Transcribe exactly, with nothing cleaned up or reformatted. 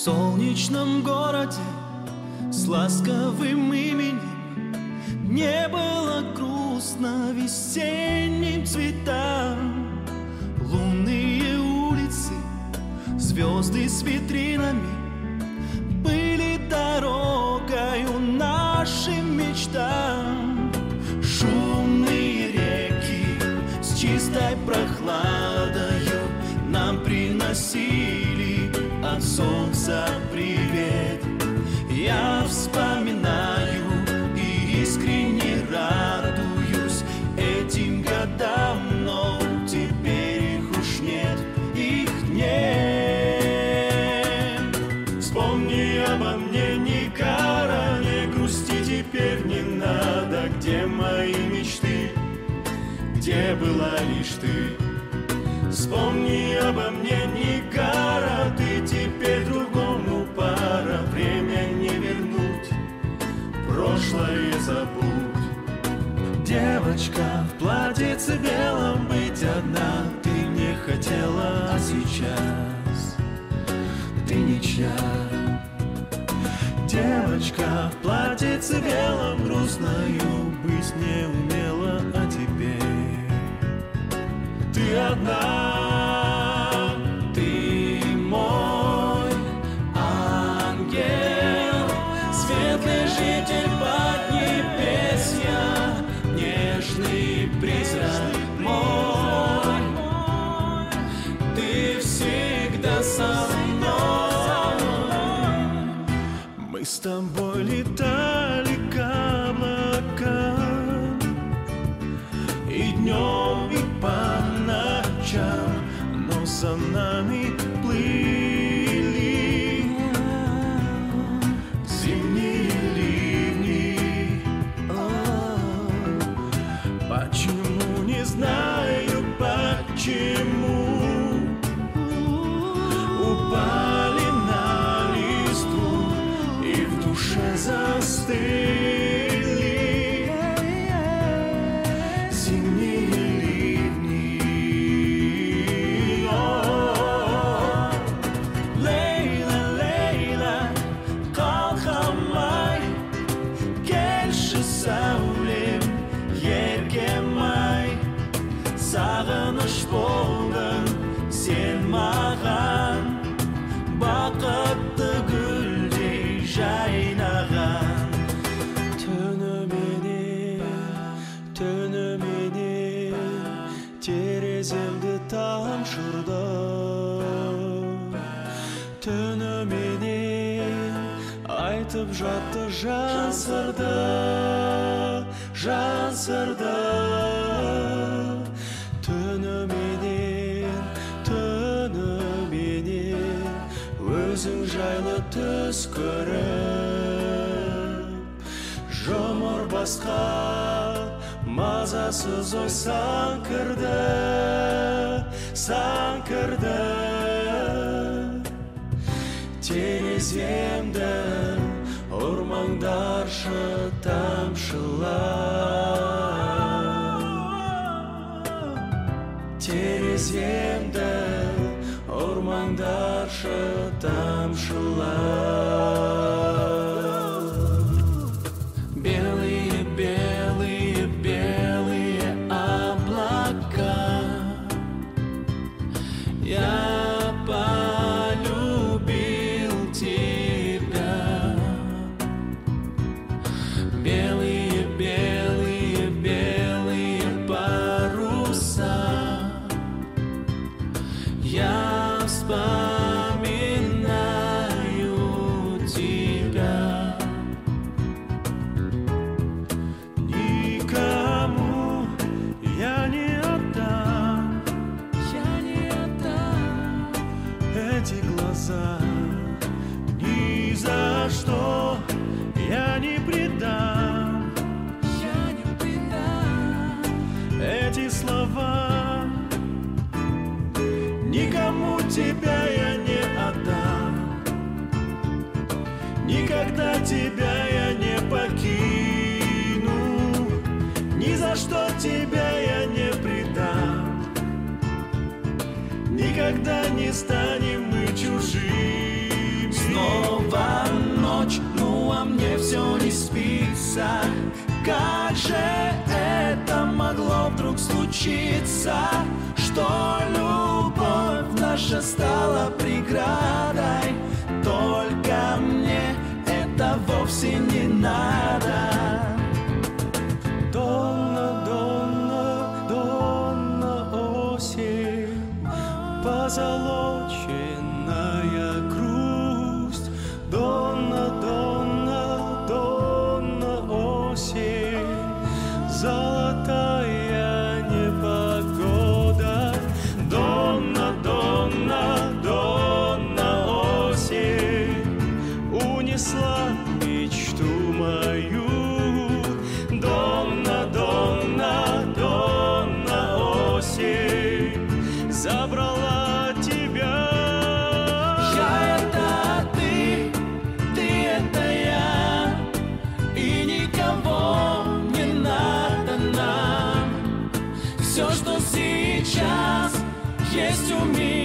солнечном городе с ласковым именем не было грустно весенним цветам. Лунные улицы, звезды с витринами были дорогою нашим мечтам. Шумные реки с чистой прохладою нам приносили от солнца привет. Я вспоминаю и искренне радуюсь этим годам, но теперь их уж нет, их нет. Вспомни обо мне, Никара, не грусти теперь не надо. Где мои мечты, где была лишь ты? Вспомни обо мне, Никара, ты теперь другому пара. Время не вернуть, прошлое забудь. Девочка в платьице белом, быть одна ты не хотела, а сейчас ты ничья. Девочка в платьице белом, грустною быть не умела, а теперь ты одна, ты мой ангел, светлый житель Поднебесья, нежный призрак мой, ты всегда со мной. Мы с тобой летали к облакам, и днем, и по ночам, но за нами плыли зимние ливни. Почему, не знаю почему, упали на листву и в душе застыли зимние ливни. Лейла, Лейла, kalkamay, gel şu savlim yergemay. Sağınış boldun sen mağan, бақытты гүлдей жайнаған. Түніменен, түніменен тереземді тамшырды. Түніменен айтып жатты жан сырды, жан сырды. Түніменен, түніменен өзің жайлы түс көріп, жұмыр басқа мазасыз ой сан кірді, сан кірді. Тереземді ұрмаңдаршы тамшылар, тереземді ұрмаңдаршы тамшылар. Белые, белые, белые облака, я полюбил тебя. Белые, белые, белые паруса, я вспоминаю тебя. Никому я не отдам, я не отдам эти глаза. Ни за что я не предам, я не предам эти слова. Никому тебя я не отдам, никогда тебя я не покину, ни за что тебя я не предам. Никогда не станем мы чужими. снится. Как же это могло вдруг случиться, что любовь наша стала преградой? Только мне это вовсе не надо. Донна, Донна, Донна, осень, позолоченная грусть. Донна, Донна, Донна, осень, золотая непогода. Донна, Донна, Донна, осень, унесла мечту мою. Донна, Донна, Донна, осень, забрала тебя. Я — это ты, ты — это я, и никого не надо нам. Все, что сейчас есть у меня,